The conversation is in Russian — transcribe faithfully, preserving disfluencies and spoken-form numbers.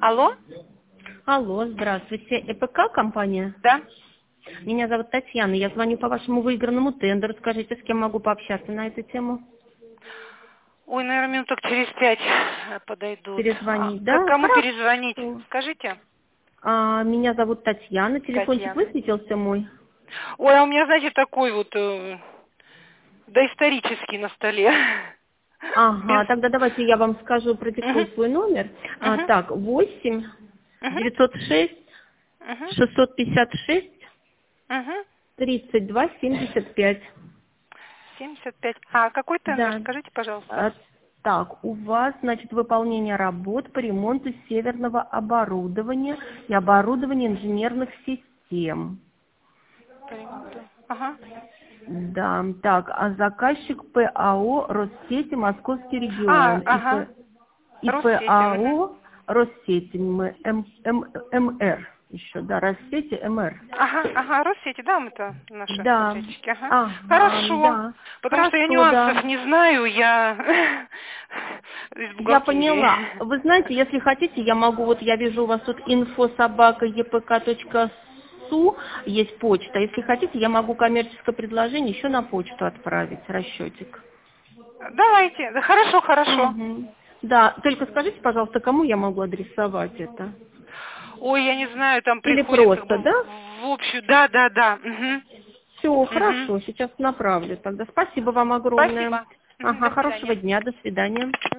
Алло? Алло, здравствуйте. ЭПК компания? Да. Меня зовут Татьяна. Я звоню по вашему выигранному тендеру. Скажите, с кем могу пообщаться на эту тему? Ой, наверное, минуток через пять подойдут. А, Перезвонить, к да? кому перезвонить? Хорошо. Скажите. А, меня зовут Татьяна. Телефончик Татьяна. высветился мой? Ой, а у меня, знаете, такой вот э, доисторический на столе. Без... Ага, тогда давайте я вам скажу, продиктую Угу. свой номер. А, Угу. так, восемь Угу. девятьсот шесть Угу. шестьсот пятьдесят шесть Угу. тридцать два семьдесят пять. семьдесят пять. А какой тендер? Да. Скажите, пожалуйста. А, Так, у вас, значит, выполнение работ по ремонту северного оборудования и оборудования инженерных систем. По ремонту. Ага. Да, так, а заказчик ПАО «Россети Московский А, регион» и, ага. П, и Россети. Угу. ПАО «Россети М, М, М, МР» еще, да, «Россети МР». Ага, ага, Россети, да, мы-то наши Да, подрядчики, ага. ага, Хорошо, да, потому что я хорошо, да. нюансов не знаю, я из Я бухгалтерии. поняла. Вы знаете, если хотите, я могу, вот я вижу у вас тут инфо собака е пэ ка точка су, есть почта. Если хотите, я могу коммерческое предложение еще на почту отправить, расчетик. Давайте, да, хорошо, хорошо. Угу. Да, только скажите, пожалуйста, кому я могу адресовать это? Ой, я не знаю, там Или приходит как просто, бы да? в общую, да, да, да. Угу. Все, Угу. хорошо, сейчас направлю тогда. Спасибо вам огромное. Спасибо. Мгм, Ага, до хорошего свидания. дня, до свидания.